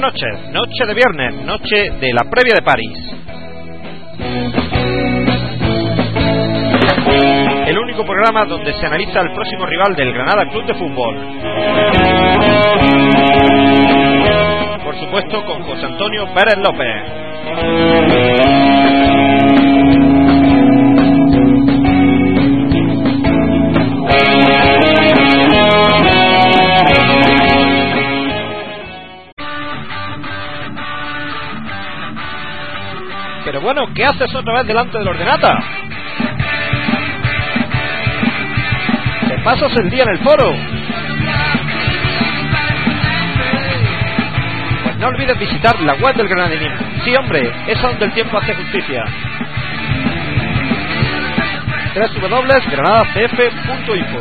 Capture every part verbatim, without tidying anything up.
noches, noche de viernes, noche de la previa de París. El único programa donde se analiza el próximo rival del Granada Club de Fútbol. Por supuesto con José Antonio Pérez López. Pero bueno, ¿qué haces otra vez delante del ordenata? ¿Te pasas el día en el foro? Pues no olvides visitar la web del Granadinismo. Sí, hombre, es donde el tiempo hace justicia. doble u doble u doble u punto granada c f punto info.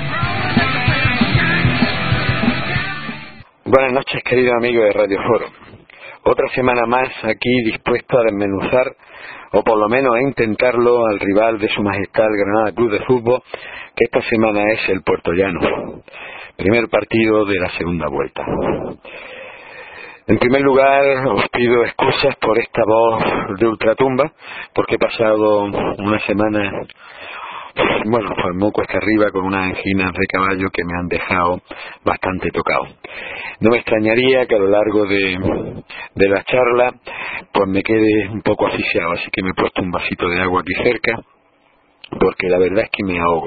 Buenas noches, queridos amigos de Radio Foro. Otra semana más aquí dispuesto a desmenuzar, o por lo menos a intentarlo, al rival de su majestad el Granada Club de Fútbol, que esta semana es el Puertollano. Primer partido de la segunda vuelta. En primer lugar, os pido excusas por esta voz de ultratumba, porque he pasado una semana, bueno, pues muy cuesta arriba, con unas anginas de caballo que me han dejado bastante tocado. No me extrañaría que a lo largo de, de la charla pues me quede un poco asfixiado, así que me he puesto un vasito de agua aquí cerca, porque la verdad es que me ahogo.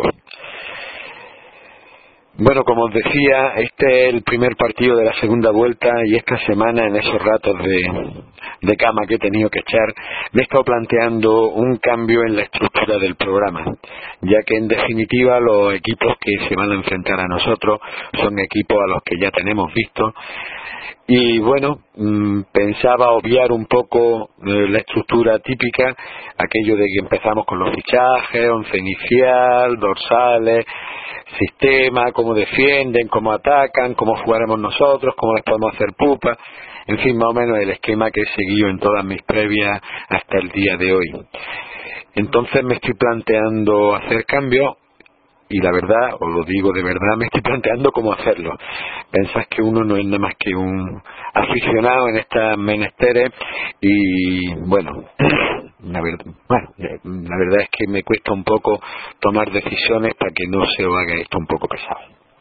Bueno, como os decía, este es el primer partido de la segunda vuelta y esta semana, en esos ratos de, de cama que he tenido que echar, me he estado planteando un cambio en la estructura del programa, ya que en definitiva los equipos que se van a enfrentar a nosotros son equipos a los que ya tenemos visto. Y bueno, mmm, pensaba obviar un poco eh, la estructura típica, aquello de que empezamos con los fichajes, once inicial, dorsales, sistema, cómo defienden, cómo atacan, cómo jugaremos nosotros, cómo les podemos hacer pupa, en fin, más o menos el esquema que he seguido en todas mis previas hasta el día de hoy. Entonces me estoy planteando hacer cambios. Y la verdad, os lo digo de verdad, me estoy planteando cómo hacerlo. Pensás que uno no es nada más que un aficionado en estas menesteres y bueno, la verdad, bueno, la verdad es que me cuesta un poco tomar decisiones para que no se os haga esto un poco pesado.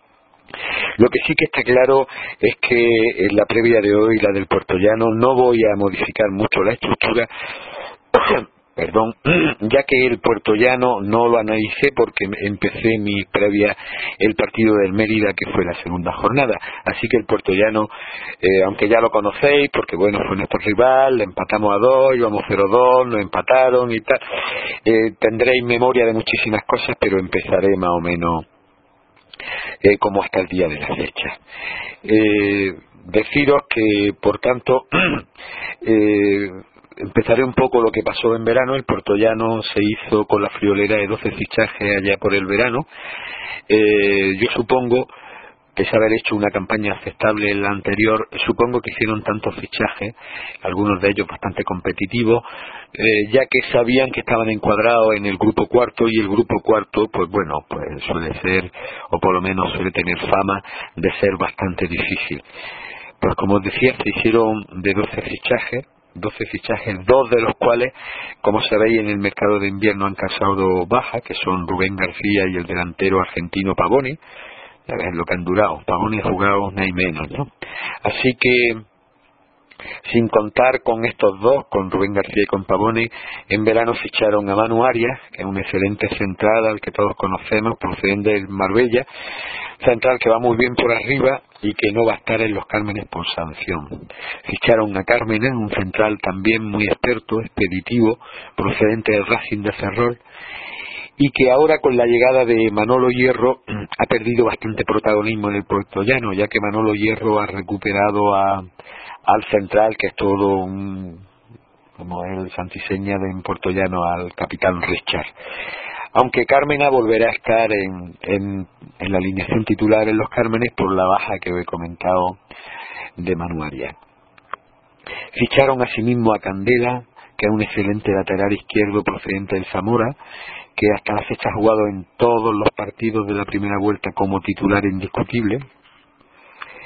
Lo que sí que está claro es que en la previa de hoy, la del Puertollano, no voy a modificar mucho la estructura. Perdón, ya que el Puertollano no lo analicé porque empecé mi previa el partido del Mérida, que fue la segunda jornada, así que el Puertollano, eh, aunque ya lo conocéis, porque bueno, fue nuestro rival, le empatamos a dos, íbamos cero dos, nos empataron y tal, eh, tendréis memoria de muchísimas cosas, pero empezaré más o menos eh, como hasta el día de la fecha. Eh, deciros que, por tanto, eh, empezaré un poco lo que pasó en verano. El Puertollano se hizo con la friolera de doce fichajes allá por el verano. Eh, yo supongo, pese a haber hecho una campaña aceptable en la anterior, supongo que hicieron tantos fichajes, algunos de ellos bastante competitivos, eh, ya que sabían que estaban encuadrados en el grupo cuarto, y el grupo cuarto, pues bueno, pues suele ser, o por lo menos suele tener fama de ser bastante difícil. Pues como os decía, se hicieron de doce fichajes, doce fichajes, dos de los cuales, como sabéis, en el mercado de invierno han causado baja, que son Rubén García y el delantero argentino Pavone. Ya ves lo que han durado, Pavone ha jugado nada y menos, ¿no? Así que, sin contar con estos dos, con Rubén García y con Pavone, en verano ficharon a Manu Arias, que es un excelente central al que todos conocemos, procedente del Marbella, central que va muy bien por arriba y que no va a estar en los Cármenes por sanción. Ficharon a Cármenes, un central también muy experto, expeditivo, procedente del Racing de Ferrol, y que ahora con la llegada de Manolo Hierro ha perdido bastante protagonismo en el Puertollano, ya que Manolo Hierro ha recuperado a, al central, que es todo un, como el santiseña de Puertollano, al capitán Richard. Aunque Cármena volverá a estar en, en, en la alineación titular en los Cármenes por la baja que he comentado de Manu Arias. Ficharon asimismo a Candela, que es un excelente lateral izquierdo procedente del Zamora, que hasta la fecha ha jugado en todos los partidos de la primera vuelta como titular indiscutible.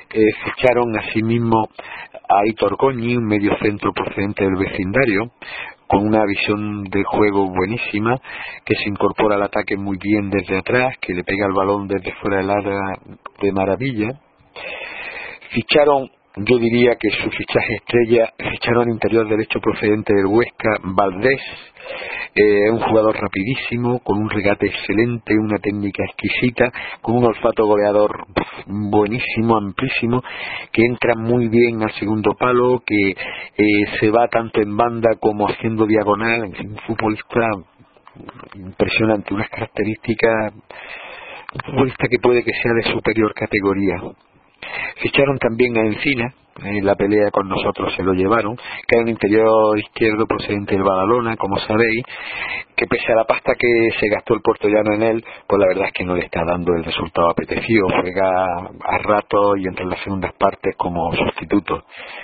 eh, ficharon asimismo a Aitor Goñi, un mediocentro procedente del vecindario, con una visión de juego buenísima, que se incorpora al ataque muy bien desde atrás, que le pega el balón desde fuera del área de maravilla. Ficharon, yo diría que su fichaje estrella, ficharon al interior derecho procedente del Huesca, Valdés, eh, un jugador rapidísimo, con un regate excelente, una técnica exquisita, con un olfato goleador buenísimo, amplísimo, que entra muy bien al segundo palo, que eh, se va tanto en banda como haciendo diagonal, en fin, un futbolista impresionante, unas características, un futbolista que puede que sea de superior categoría. Ficharon también a Encina, en la pelea con nosotros se lo llevaron, que era un interior izquierdo procedente del Badalona, como sabéis, que pese a la pasta que se gastó el puertollano en él, pues la verdad es que no le está dando el resultado apetecido, juega a rato y entre las segundas partes como sustituto.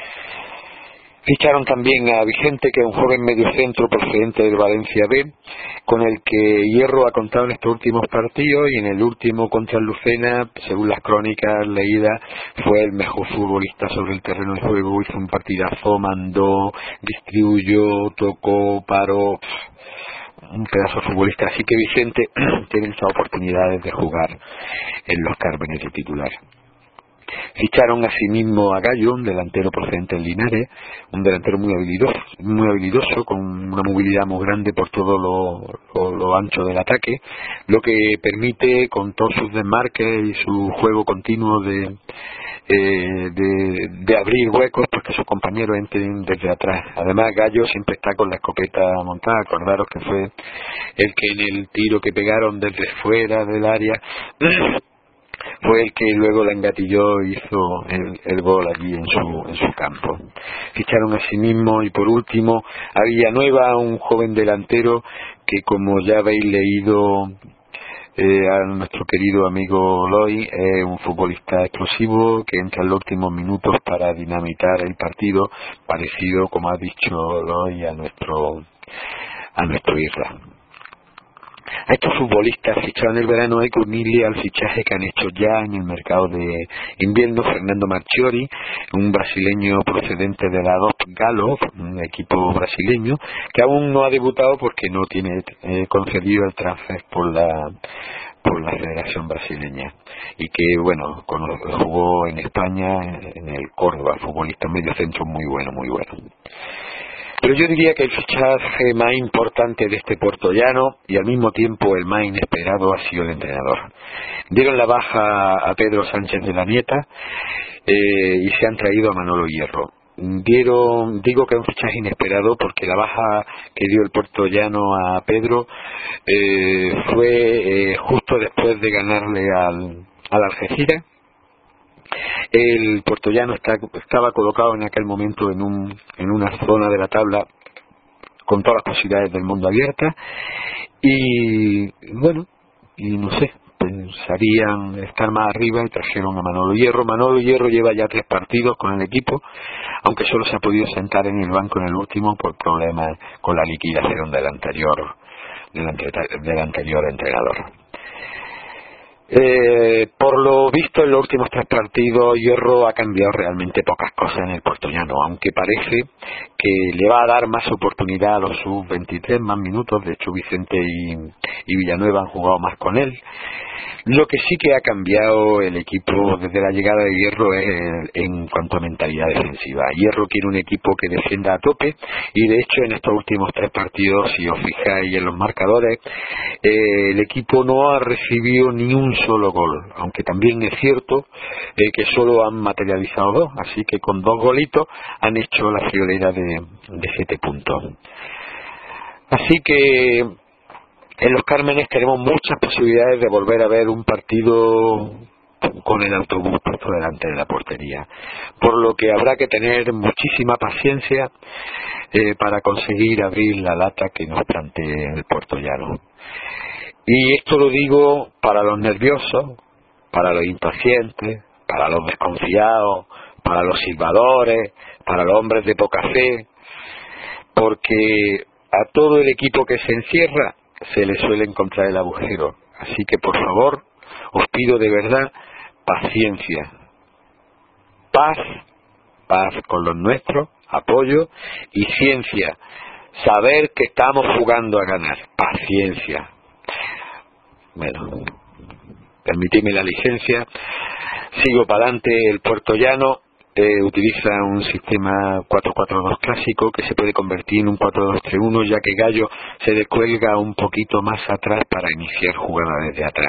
Ficharon también a Vicente, que es un joven mediocentro procedente del Valencia B, con el que Hierro ha contado en estos últimos partidos, y en el último contra el Lucena, según las crónicas leídas, fue el mejor futbolista sobre el terreno de juego, hizo un partidazo, mandó, distribuyó, tocó, paró, un pedazo de futbolista. Así que Vicente tiene estas oportunidades de jugar en los Cármenes de titular. Ficharon asimismo a Gallo, un delantero procedente del Linares, un delantero muy habilidoso, muy habilidoso, con una movilidad muy grande por todo lo, lo, lo ancho del ataque, lo que permite, con todos sus desmarques y su juego continuo de, eh, de, de abrir huecos, porque sus compañeros entren desde atrás. Además, Gallo siempre está con la escopeta montada. Acordaros que fue el que en el tiro que pegaron desde fuera del área fue el que luego la engatilló y hizo el, el gol allí en su, en su campo. Ficharon a sí mismo, y por último a Villanueva, un joven delantero que, como ya habéis leído eh, a nuestro querido amigo Loy, es eh, un futbolista explosivo que entra en los últimos minutos para dinamitar el partido, parecido, como ha dicho Loy, a nuestro a nuestro Isla. A estos futbolistas ficharon en el verano hay que unirle al fichaje que han hecho ya en el mercado de invierno Fernando Marchiori, un brasileño procedente de la D O P Galo, un equipo brasileño que aún no ha debutado porque no tiene eh, concedido el transfer por la por la Federación Brasileña, y que bueno, con, jugó en España en el Córdoba, futbolista medio centro muy bueno, muy bueno. Pero yo diría que el fichaje más importante de este puertollano, y al mismo tiempo el más inesperado, ha sido el entrenador. Dieron la baja a Pedro Sánchez de la Nieta eh, y se han traído a Manolo Hierro. Dieron, digo que es un fichaje inesperado porque la baja que dio el puertollano a Pedro eh, fue eh, justo después de ganarle al, al Algeciras. El puertollano está, estaba colocado en aquel momento en, un, en una zona de la tabla con todas las posibilidades del mundo abiertas, y bueno, y no sé, pensarían estar más arriba y trajeron a Manolo Hierro. Manolo Hierro lleva ya tres partidos con el equipo, aunque solo se ha podido sentar en el banco en el último por problemas con la liquidación del anterior del, ante, del anterior entrenador. Eh, por lo visto en los últimos tres partidos Hierro ha cambiado realmente pocas cosas en el puertollano, aunque parece que le va a dar más oportunidad a los sub veintitrés, más minutos. De hecho Vicente y, y Villanueva han jugado más con él. Lo que sí que ha cambiado el equipo desde la llegada de Hierro es en cuanto a mentalidad defensiva. Hierro quiere un equipo que defienda a tope, y de hecho en estos últimos tres partidos, si os fijáis en los marcadores, eh, el equipo no ha recibido ni un solo gol, aunque también es cierto eh, que solo han materializado dos, así que con dos golitos han hecho la friolera de, de siete puntos. Así que en los Cármenes tenemos muchas posibilidades de volver a ver un partido con el autobús puesto delante de la portería, por lo que habrá que tener muchísima paciencia eh, para conseguir abrir la lata que nos plantee el puertollano. Y esto lo digo para los nerviosos, para los impacientes, para los desconfiados, para los silbadores, para los hombres de poca fe, porque a todo el equipo que se encierra se le suele encontrar el agujero. Así que por favor os pido de verdad paciencia, paz, paz con los nuestros, apoyo y ciencia, saber que estamos jugando a ganar, paciencia. Bueno, permitidme la licencia, sigo para adelante. El puertollano eh, utiliza un sistema cuatro cuatro dos clásico que se puede convertir en un cuatro dos tres uno, ya que Gallo se descuelga un poquito más atrás para iniciar jugada desde atrás.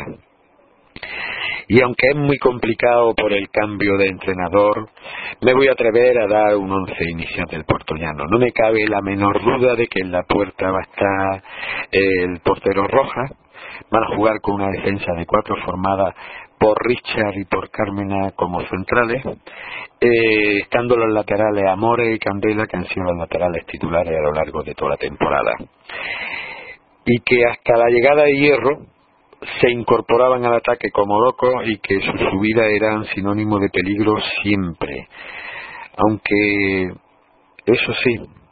Y aunque es muy complicado por el cambio de entrenador, me voy a atrever a dar un once inicial del puertollano. No me cabe la menor duda de que en la puerta va a estar el portero Rojas. Van a jugar con una defensa de cuatro formada por Richard y por Cármena como centrales, eh, estando los laterales Amores y Candela, que han sido los laterales titulares a lo largo de toda la temporada, y que hasta la llegada de Hierro se incorporaban al ataque como locos y que su subida eran sinónimo de peligro siempre. Aunque, eso sí,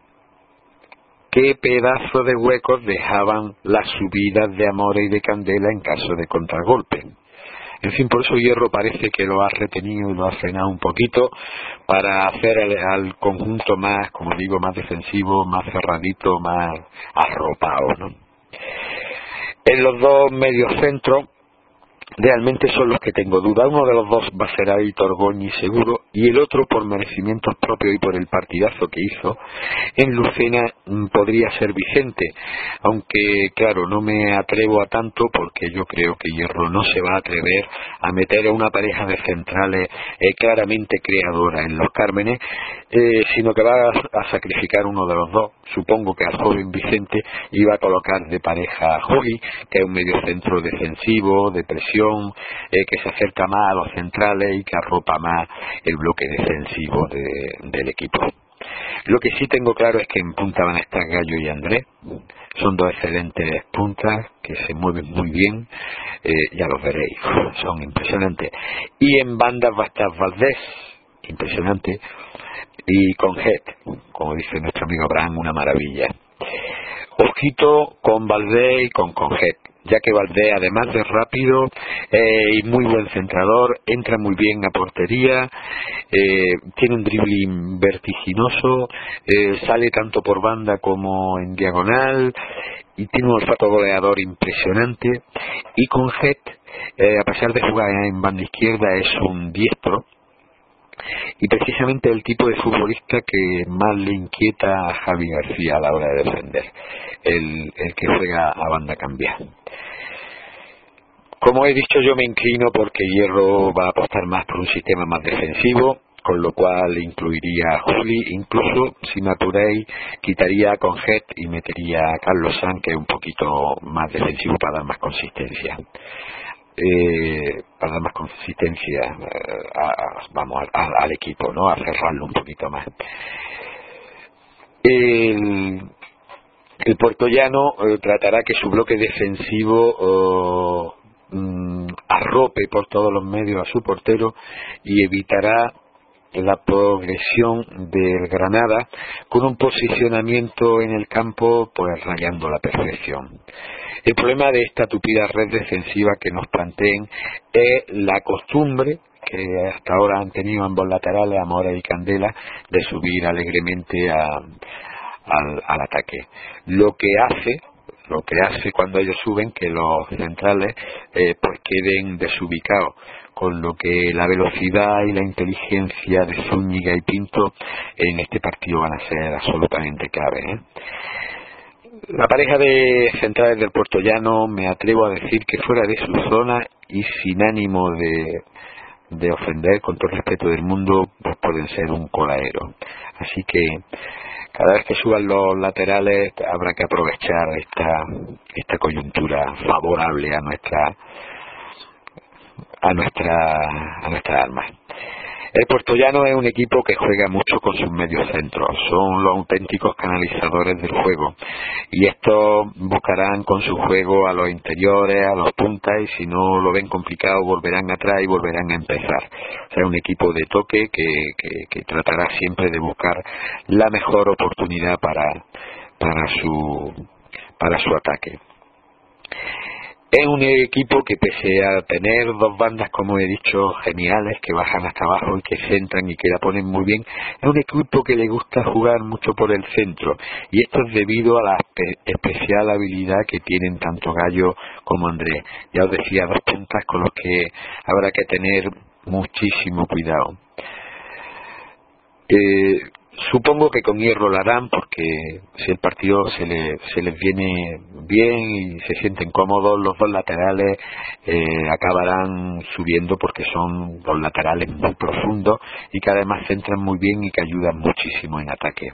qué pedazo de huecos dejaban las subidas de Amores y de Candela en caso de contragolpe. En fin, por eso Hierro parece que lo ha retenido y lo ha frenado un poquito para hacer al, al conjunto más, como digo, más defensivo, más cerradito, más arropado, ¿no? En los dos mediocentros realmente son los que tengo duda. Uno de los dos va a ser Aitor Goñi seguro, y el otro, por merecimientos propios y por el partidazo que hizo en Lucena, podría ser Vicente, aunque claro, no me atrevo a tanto porque yo creo que Hierro no se va a atrever a meter a una pareja de centrales eh, claramente creadora en los Cármenes, eh, sino que va a, a sacrificar uno de los dos. Supongo que al joven Vicente iba a colocar de pareja a Jogi, que es un mediocentro defensivo, de presión, eh, que se acerca más a los centrales y que arropa más el bloque defensivo de, del equipo. Lo que sí tengo claro es que en punta van a estar Gallo y Andrés. Son dos excelentes puntas que se mueven muy bien, eh, ya los veréis, son impresionantes. Y en bandas va a estar Valdés, impresionante, y Conjet, como dice nuestro amigo Abraham, una maravilla. Ojito con Valdés y con Conjet, ya que Valdés, además de rápido eh, y muy buen centrador, entra muy bien a portería, eh, tiene un dribbling vertiginoso, eh, sale tanto por banda como en diagonal y tiene un olfato goleador impresionante. Y Conjet, eh, a pesar de jugar en banda izquierda, es un diestro y precisamente el tipo de futbolista que más le inquieta a Javi García a la hora de defender, el, el que juega a banda cambiada. Como he dicho, yo me inclino porque Hierro va a apostar más por un sistema más defensivo, con lo cual incluiría a Juli, incluso si me apuréis quitaría a Conjet y metería a Carlos Sanz, que es un poquito más defensivo para dar más consistencia. Eh, para dar más consistencia eh, a, a, vamos a, a, al equipo, ¿no? A cerrarlo un poquito más. El, el puertollano eh, tratará que su bloque defensivo eh, mm, arrope por todos los medios a su portero y evitará la progresión del Granada con un posicionamiento en el campo pues rayando la perfección. El problema de esta tupida red defensiva que nos planteen es la costumbre que hasta ahora han tenido ambos laterales, Amores y Candela, de subir alegremente a, al, al ataque. Lo que hace lo que hace cuando ellos suben que los centrales eh, pues queden desubicados, con lo que la velocidad y la inteligencia de Zúñiga y Pinto en este partido van a ser absolutamente clave, ¿eh? La pareja de centrales del puertollano, me atrevo a decir que fuera de su zona y sin ánimo de, de ofender, con todo el respeto del mundo, pues pueden ser un colaero. Así que cada vez que suban los laterales habrá que aprovechar esta esta coyuntura favorable a nuestra a nuestra a nuestras armas. El puertollano es un equipo que juega mucho con sus mediocentros, son los auténticos canalizadores del juego y estos buscarán con su juego a los interiores, a los puntas, y si no lo ven complicado volverán atrás y volverán a empezar. O sea, un equipo de toque que, que, que tratará siempre de buscar la mejor oportunidad para, para su para su ataque. Es un equipo que, pese a tener dos bandas, como he dicho, geniales, que bajan hasta abajo y que centran y que la ponen muy bien, es un equipo que le gusta jugar mucho por el centro, y esto es debido a la espe- especial habilidad que tienen tanto Gallo como Andrés. Ya os decía, dos puntas con los que habrá que tener muchísimo cuidado. Eh, Supongo que con hierro lo harán, porque si el partido se, le, se les viene bien y se sienten cómodos, los dos laterales eh, acabarán subiendo, porque son dos laterales muy profundos y que además centran muy bien y que ayudan muchísimo en ataque.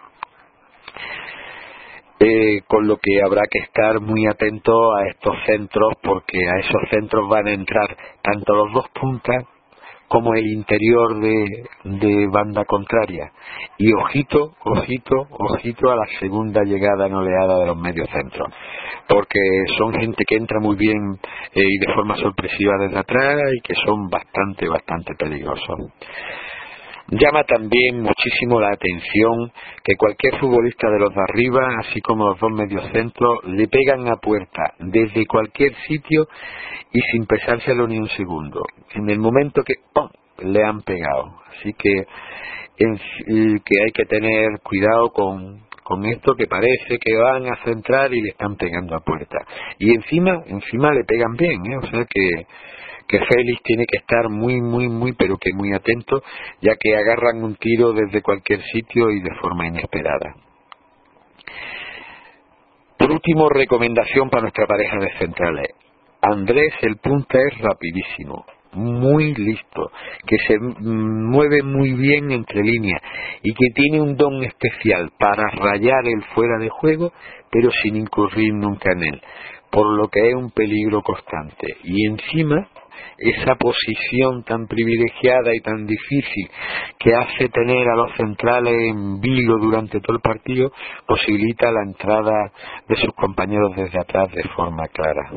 Eh, con lo que habrá que estar muy atento a estos centros, porque a esos centros van a entrar tanto los dos puntas como el interior de, de banda contraria, y ojito, ojito, ojito a la segunda llegada en oleada de los mediocentros, porque son gente que entra muy bien eh, y de forma sorpresiva desde atrás, y que son bastante, bastante peligrosos. Llama también muchísimo la atención que cualquier futbolista de los de arriba, así como los dos mediocentros, le pegan a puerta desde cualquier sitio y sin pensárselo ni un segundo. En el momento que ¡pum!, le han pegado. Así que, en, que hay que tener cuidado con, con esto, que parece que van a centrar y le están pegando a puerta. Y encima, encima le pegan bien, ¿eh? O sea que que Félix tiene que estar muy, muy, muy, pero que muy atento, ya que agarran un tiro desde cualquier sitio y de forma inesperada. Por último, recomendación para nuestra pareja de centrales. Andrés, el punta, es rapidísimo, muy listo, que se mueve muy bien entre líneas y que tiene un don especial para rayar el fuera de juego, pero sin incurrir nunca en él, por lo que es un peligro constante. Y encima, esa posición tan privilegiada y tan difícil que hace tener a los centrales en vilo durante todo el partido, posibilita la entrada de sus compañeros desde atrás de forma clara.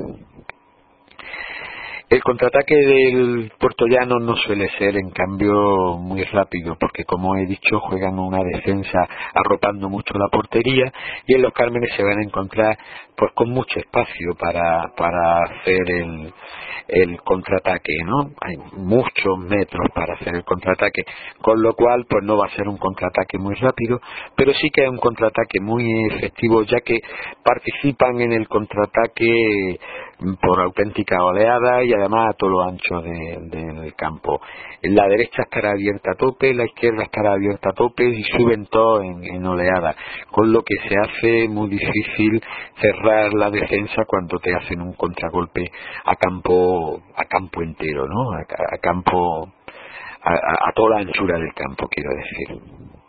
El contraataque del puertollano no suele ser, en cambio, muy rápido, porque, como he dicho, juegan una defensa arropando mucho la portería, y en los Cármenes se van a encontrar pues con mucho espacio para para hacer el, el contraataque, ¿no? Hay muchos metros para hacer el contraataque, con lo cual pues no va a ser un contraataque muy rápido, pero sí que es un contraataque muy efectivo, ya que participan en el contraataque por auténtica oleada y además a todo lo ancho de, del campo. La derecha estará abierta a tope, la izquierda estará abierta a tope y suben todos en, en oleada, con lo que se hace muy difícil cerrar la defensa cuando te hacen un contragolpe a campo a campo entero, ¿no? A, a campo a, a, a toda la anchura del campo, quiero decir.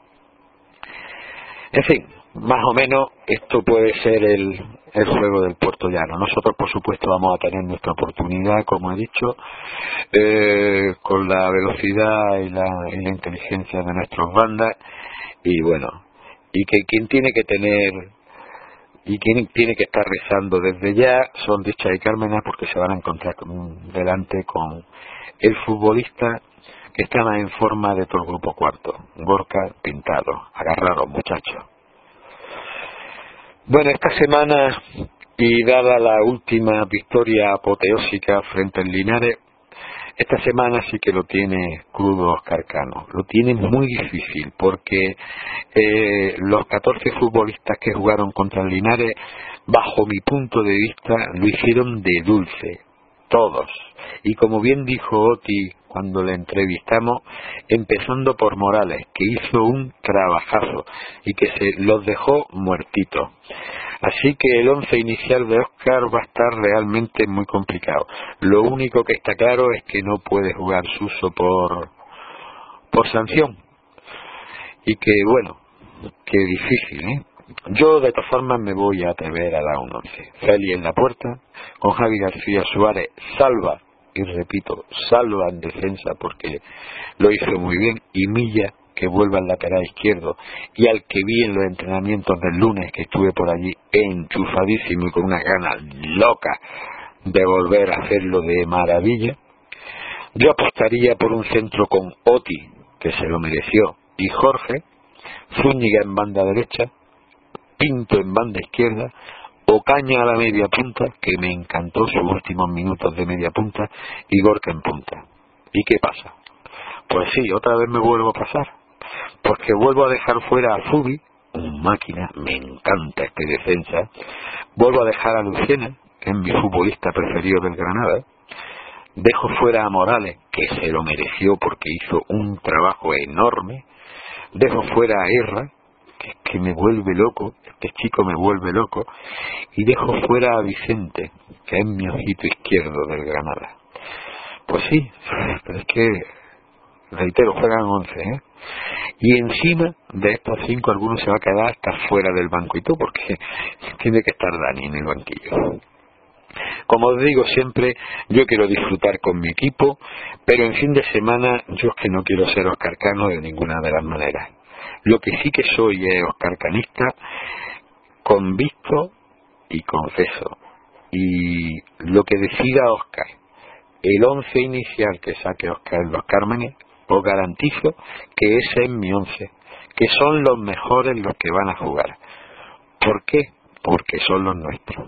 En fin, más o menos esto puede ser el, el juego del puertollano. Nosotros, por supuesto, vamos a tener nuestra oportunidad, como he dicho, eh, con la velocidad y la, y la inteligencia de nuestras bandas, y bueno, y que quien tiene que tener y quien tiene que estar rezando desde ya son Dicha y Cármenes, porque se van a encontrar con, delante con el futbolista que está más en forma de todo el grupo cuarto, Gorka Pintado. Agarraros, muchachos. Bueno, esta semana, y dada la última victoria apoteósica frente al Linares, esta semana sí que lo tiene crudo Óscar Cano. Lo tiene muy difícil, porque eh, los catorce futbolistas que jugaron contra el Linares, bajo mi punto de vista, lo hicieron de dulce, todos. Y como bien dijo Oti cuando le entrevistamos, empezando por Morales, que hizo un trabajazo y que se los dejó muertitos. Así que el once inicial de Óscar va a estar realmente muy complicado. Lo único que está claro es que no puede jugar Suso por por sanción. Y que, bueno, que difícil, ¿eh? Yo, de todas formas, me voy a atrever a la un once. Feli en la puerta, con Javi García Suárez, salva, y repito, salva en defensa porque lo hizo muy bien, y Milla, que vuelva al lateral izquierdo, y al que vi en los entrenamientos del lunes, que estuve por allí enchufadísimo y con unas ganas locas de volver a hacerlo de maravilla. Yo apostaría por un centro con Oti, que se lo mereció, y Jorge, Zúñiga en banda derecha, Pinto en banda izquierda, Ocaña a la media punta, que me encantó sus últimos minutos de media punta, y Gorka en punta. ¿Y qué pasa? Pues sí, otra vez me vuelvo a pasar, porque vuelvo a dejar fuera a Zubi, un máquina, me encanta este defensa, vuelvo a dejar a Lucena, que es mi futbolista preferido del Granada, dejo fuera a Morales, que se lo mereció porque hizo un trabajo enorme, dejo fuera a Erra, que es que me vuelve loco, este chico me vuelve loco, y dejo fuera a Vicente, que es mi ojito izquierdo del Granada. Pues sí, pero es que, reitero, juegan once, ¿eh? Y encima de estos cinco algunos se va a quedar hasta fuera del banco y todo, porque tiene que estar Dani en el banquillo. Como os digo siempre, yo quiero disfrutar con mi equipo, pero en fin de semana yo es que no quiero ser Óscar Cano de ninguna de las maneras. Lo que sí que soy es Óscar Canista, convicto y confeso. Y lo que decida Óscar, el once inicial que saque Óscar en los Cármenes, os garantizo que ese es mi once, que son los mejores los que van a jugar. ¿Por qué? Porque son los nuestros.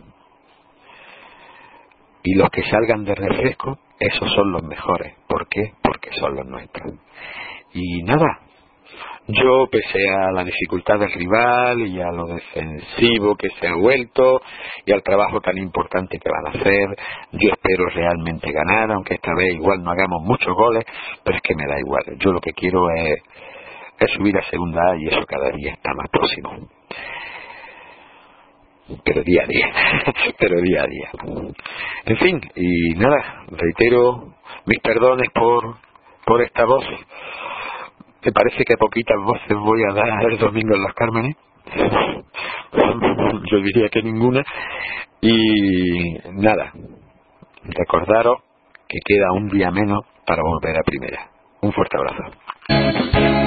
Y los que salgan de refresco, esos son los mejores. ¿Por qué? Porque son los nuestros. Y nada, yo pese a la dificultad del rival y a lo defensivo que se ha vuelto y al trabajo tan importante que van a hacer, yo espero realmente ganar, aunque esta vez igual no hagamos muchos goles, pero es que me da igual. Yo lo que quiero es, es subir a segunda A y eso cada día está más próximo. Pero día a día, pero día a día. En fin, y nada, reitero mis perdones por, por esta voz. ¿Te parece que poquitas voces voy a dar el domingo en los Cármenes? Yo diría que ninguna. Y nada, recordaros que queda un día menos para volver a primera. Un fuerte abrazo.